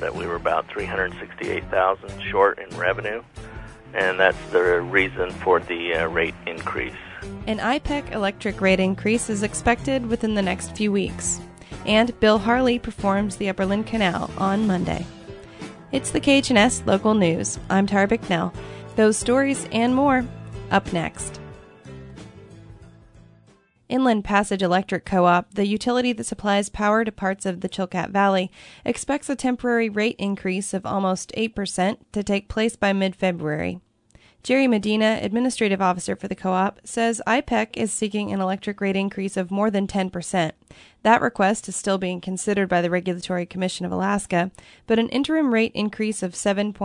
that we were about $368,000 short in revenue, and that's the reason for the rate increase. An IPEC electric rate increase is expected within the next few weeks. And Bill Harley performs the Upper Lynn Canal on Monday. It's the KHNS Local News. I'm Tara Bicknell. Those stories and more up next. Inland Passage Electric Co-op, the utility that supplies power to parts of the Chilkat Valley, expects a temporary rate increase of almost 8% to take place by mid-February. Jerry Medina, administrative officer for the co-op, says IPEC is seeking an electric rate increase of more than 10%. That request is still being considered by the Regulatory Commission of Alaska, but an interim rate increase of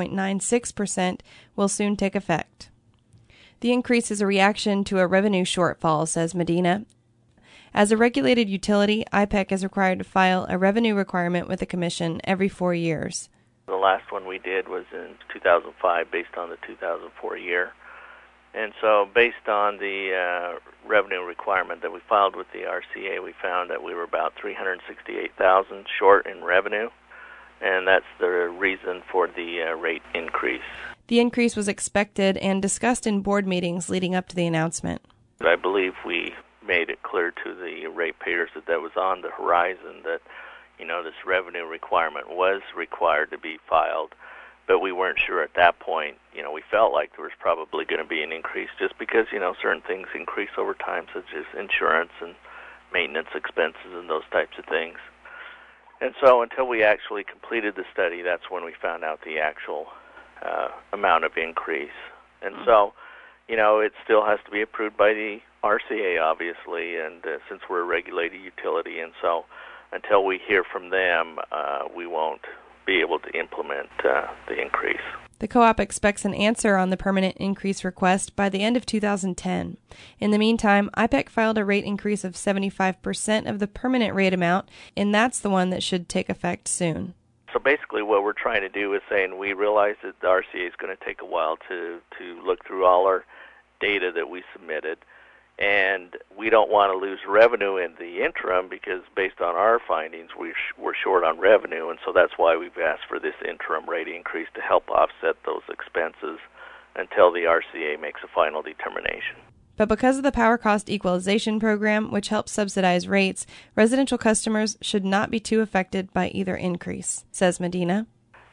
7.96% will soon take effect. The increase is a reaction to a revenue shortfall, says Medina. As a regulated utility, IPEC is required to file a revenue requirement with the Commission every 4 years. The last one we did was in 2005 based on the 2004 year. And so based on the revenue requirement that we filed with the RCA, we found that we were about $368,000 short in revenue, and that's the reason for the rate increase. The increase was expected and discussed in board meetings leading up to the announcement. I believe we made it clear to the ratepayers that was on the horizon that this revenue requirement was required to be filed, but we weren't sure at that point. We felt like there was probably going to be an increase just because, certain things increase over time, such as insurance and maintenance expenses and those types of things. And so until we actually completed the study, that's when we found out the actual amount of increase. And so, it still has to be approved by the RCA, obviously, and since we're a regulated utility, and so until we hear from them, we won't be able to implement the increase. The co-op expects an answer on the permanent increase request by the end of 2010. In the meantime, IPEC filed a rate increase of 75% of the permanent rate amount, and that's the one that should take effect soon. So basically what we're trying to do is saying we realize that the RCA is going to take a while to look through all our data that we submitted, and we don't want to lose revenue in the interim because based on our findings, we're short on revenue, and so that's why we've asked for this interim rate increase to help offset those expenses until the RCA makes a final determination. But because of the Power Cost Equalization Program, which helps subsidize rates, residential customers should not be too affected by either increase, says Medina.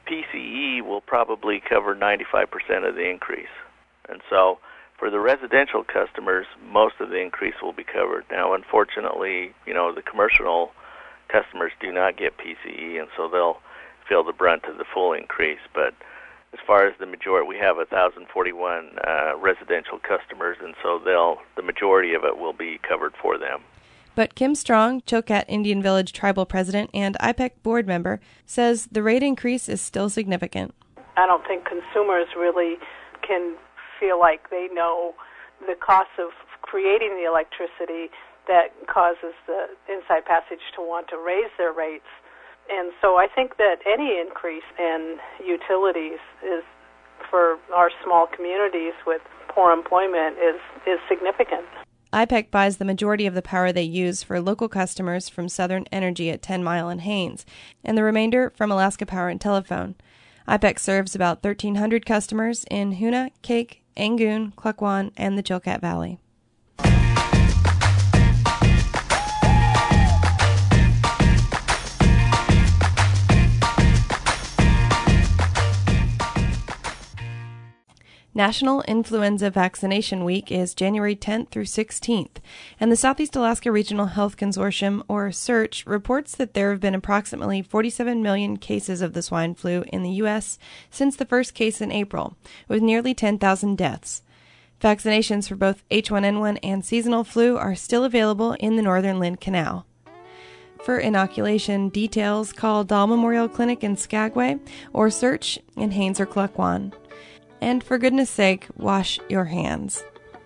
PCE will probably cover 95% of the increase, and so for the residential customers, most of the increase will be covered. Now, unfortunately, the commercial customers do not get PCE, and so they'll feel the brunt of the full increase. But as far as the majority, we have 1,041 residential customers, and so the majority of it will be covered for them. But Kim Strong, Chilkat Indian Village Tribal President and IPEC board member, says the rate increase is still significant. I don't think consumers really can feel like they know the cost of creating the electricity that causes the Inside Passage to want to raise their rates. And so I think that any increase in utilities is, for our small communities with poor employment, is significant. IPEC buys the majority of the power they use for local customers from Southern Energy at 10 Mile and Haines, and the remainder from Alaska Power and Telephone. IPEC serves about 1,300 customers in Hoonah, Cake, Angoon, Klukwan, and the Chilkat Valley. National Influenza Vaccination Week is January 10th through 16th, and the Southeast Alaska Regional Health Consortium, or SEARCH, reports that there have been approximately 47 million cases of the swine flu in the U.S. since the first case in April, with nearly 10,000 deaths. Vaccinations for both H1N1 and seasonal flu are still available in the Northern Lynn Canal. For inoculation details, call Dahl Memorial Clinic in Skagway or SEARCH in Haines or Klukwan. And for goodness sake, wash your hands.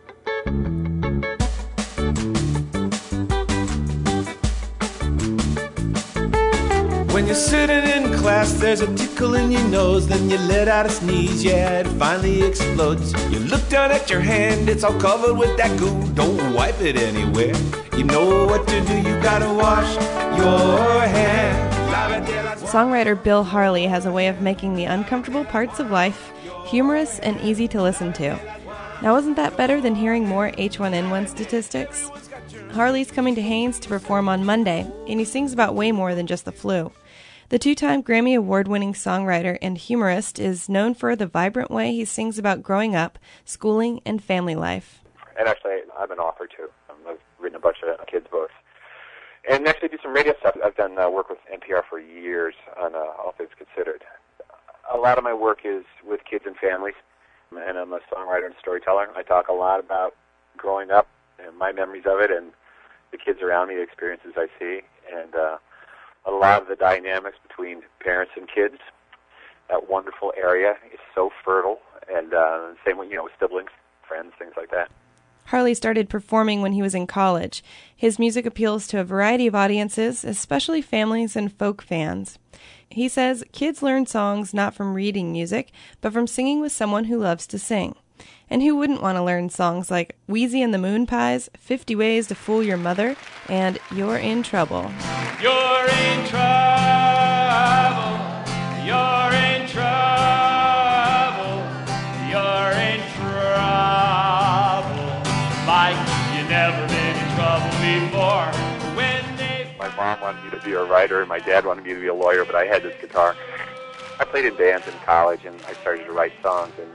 When you're sitting in class, there's a tickle in your nose, then you let out a sneeze, yeah, it finally explodes. You look down at your hand, it's all covered with that goo, don't wipe it anywhere. You know what to do, you gotta wash your hands. Songwriter Bill Harley has a way of making the uncomfortable parts of life humorous and easy to listen to. Now, wasn't that better than hearing more H1N1 statistics? Harley's coming to Haines to perform on Monday, and he sings about way more than just the flu. The two-time Grammy Award-winning songwriter and humorist is known for the vibrant way he sings about growing up, schooling, and family life. And actually, I'm an author, too. I've written a bunch of kids' books. And actually do some radio stuff. I've done work with NPR for years on All Things Considered. A lot of my work is with kids and families, and I'm a songwriter and storyteller. I talk a lot about growing up and my memories of it and the kids around me, the experiences I see, and a lot of the dynamics between parents and kids. That wonderful area is so fertile, and same with, with siblings, friends, things like that. Harley started performing when he was in college. His music appeals to a variety of audiences, especially families and folk fans. He says kids learn songs not from reading music, but from singing with someone who loves to sing. And who wouldn't want to learn songs like Wheezy and the Moon Pies, 50 Ways to Fool Your Mother, and You're in Trouble. You're in trouble. You're in trouble. You're in trouble. Like you never been in trouble before. My mom wanted me to be a writer, and my dad wanted me to be a lawyer, but I had this guitar. I played in bands in college, and I started to write songs, and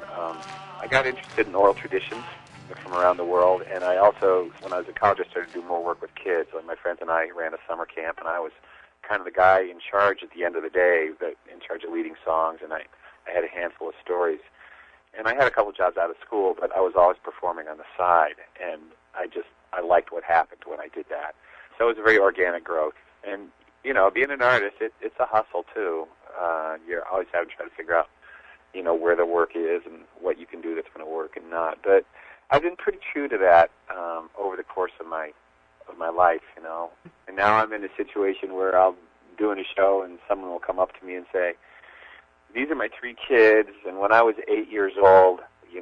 I got interested in oral traditions from around the world, and I also, when I was in college, I started to do more work with kids. Like my friends and I ran a summer camp, and I was kind of the guy in charge at the end of the day, in charge of leading songs, and I had a handful of stories. And I had a couple jobs out of school, but I was always performing on the side, and I liked what happened when I did that. So it was a very organic growth. And, being an artist, it's a hustle, too. You're always having to try to figure out, where the work is and what you can do that's going to work and not. But I've been pretty true to that over the course of my life, And now I'm in a situation where I'll be doing a show and someone will come up to me and say, these are my 3 kids, and when I was 8 years old,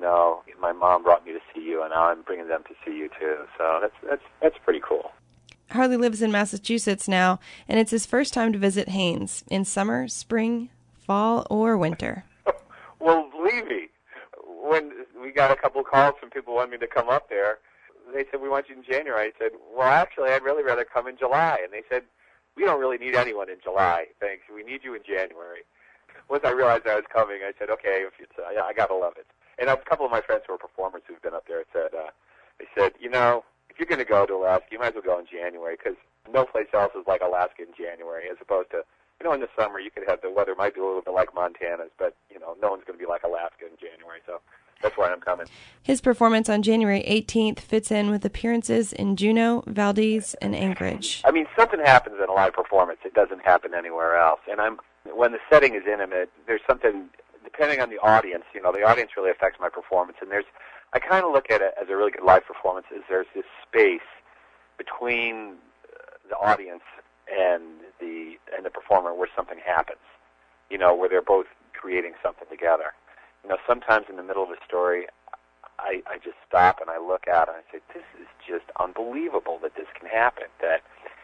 my mom brought me to see you, and now I'm bringing them to see you, too. So that's pretty cool. Harley lives in Massachusetts now, and it's his first time to visit Haines in summer, spring, fall, or winter. Well, believe me, when we got a couple of calls from people wanting me to come up there, they said, we want you in January. I said, well, actually, I'd really rather come in July. And they said, we don't really need anyone in July, thanks. We need you in January. Once I realized I was coming, I said, okay, I got to love it. And a couple of my friends who are performers who've been up there said, they said, if you're going to go to Alaska, you might as well go in January, because no place else is like Alaska in January, as opposed to, in the summer you could have the weather might be a little bit like Montana's, but, no one's going to be like Alaska in January, so that's why I'm coming. His performance on January 18th fits in with appearances in Juneau, Valdez, and Anchorage. I mean, something happens in a live performance. It doesn't happen anywhere else. And when the setting is intimate, there's something, depending on the audience, the audience really affects my performance, and I kind of look at it as a really good live performance is there's this space between the audience and the performer where something happens, where they're both creating something together. Sometimes in the middle of a story, I just stop and I look out and I say, this is just unbelievable that this can happen, that,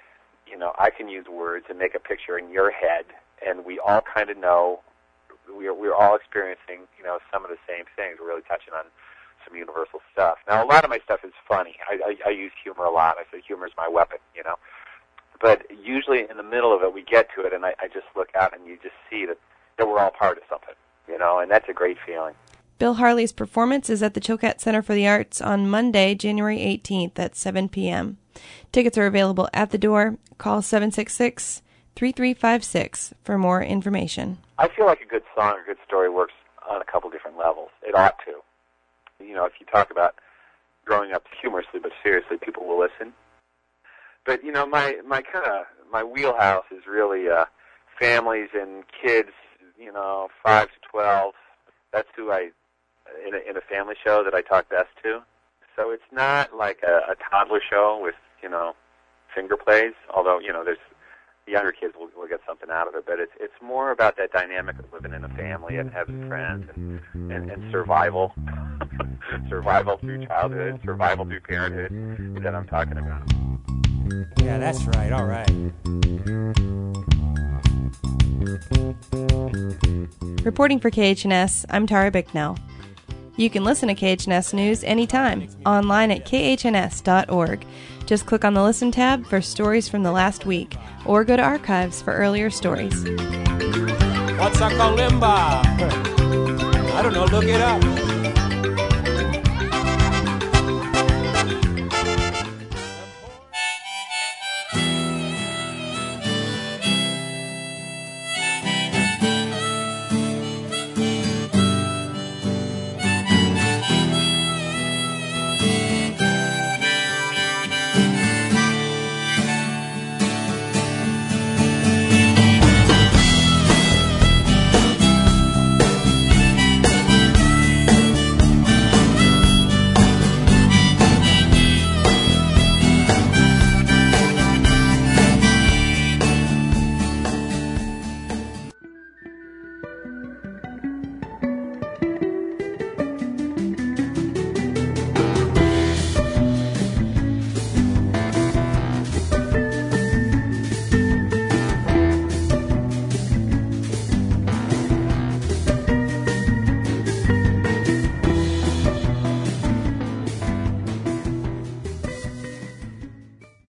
I can use words and make a picture in your head, and we all kind of know, we're all experiencing, some of the same things. We're really touching on some universal stuff. Now, a lot of my stuff is funny. I use humor a lot. I say humor is my weapon, But usually in the middle of it, we get to it, and I just look out, and you just see that we're all part of something, and that's a great feeling. Bill Harley's performance is at the Chilkat Center for the Arts on Monday, January 18th at 7 p.m. Tickets are available at the door. Call 766-3356 for more information. I feel like a good song or a good story works on a couple different levels. It ought to. If you talk about growing up humorously but seriously, people will listen. But, my wheelhouse is really families and kids, 5 to 12. That's who in a family show that I talk best to. So it's not like a toddler show with, finger plays, although, there's the younger kids will get something out of it. But it's more about that dynamic of living in a family and having friends and survival. Survival through childhood, survival through parenthood that I'm talking about. Yeah, that's right. All right. Reporting for KHNS, I'm Tara Bicknell. You can listen to KHNS News anytime, online at khns.org. Just click on the Listen tab for stories from the last week, or go to archives for earlier stories. What's a kalimba? I don't know, look it up.